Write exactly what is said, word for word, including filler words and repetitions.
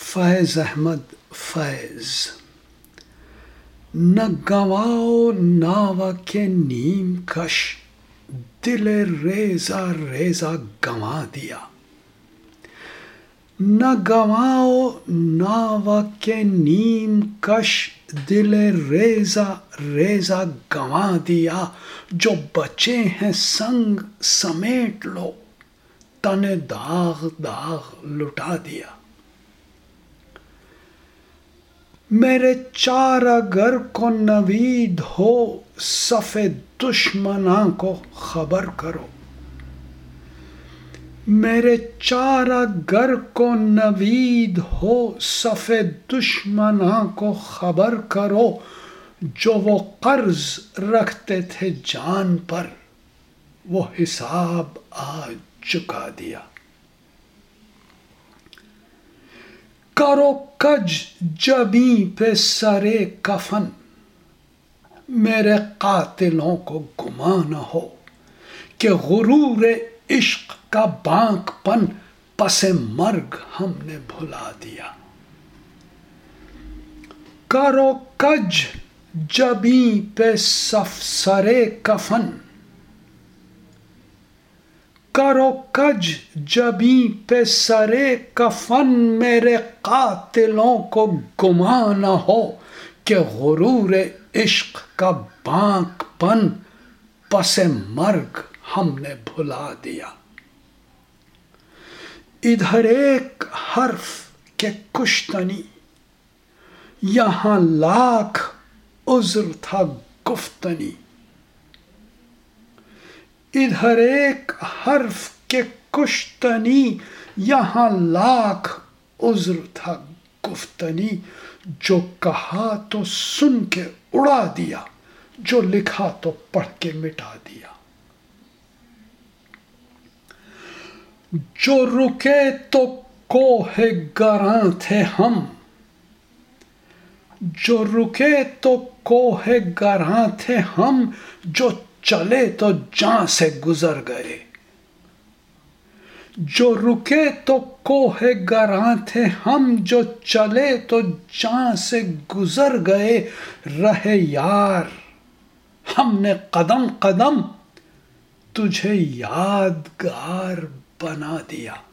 फैज़ अहमद फैज़। न गवाओ नावा के नीम कश, दिल रेजा रेजा गंवा दिया। न गवाओ नावा के नीम कश, दिल रेजा रेजा गंवा दिया। जो बचे हैं संग समेट लो, तने दाग दाग लुटा दिया। मेरे चार अगर को नवीद हो, सफ़े दुश्मना को खबर करो। मेरे चार अगर को नवीद हो, सफ़े दुश्मना को खबर करो। जो वो कर्ज रखते थे जान पर, वो हिसाब आज चुका दिया। करो कज जबी पे सरे कफन, मेरे कातिलों को गुमा न हो कि गुरूर इश्क का बांकपन पसे मर्ग हमने भुला दिया। करो कज जबी पे सफ सरे कफन, करो कज जबी पे सरे कफन, मेरे कातिलों को गुमा न हो कि गुरूर इश्क का बांकपन पसे मर्ग हमने भुला दिया। इधर एक हर्फ के कुश्तनी, यहाँ लाख उज़्र था गुफ्तनी। इधर एक हर्फ के कुश्तनी, यहाँ लाख उज़्र था गुफ्तनी। जो कहा तो सुन के उड़ा दिया, जो लिखा तो पढ़ के मिटा दिया। जो रुके तो कोहे गरां थे हम, जो रुके तो कोहे गरां थे हम। जो चले तो जान से गुजर गए। जो रुके तो कोहे गरां थे हम, जो चले तो जान से गुजर गए। रहे यार हमने कदम कदम, तुझे यादगार बना दिया।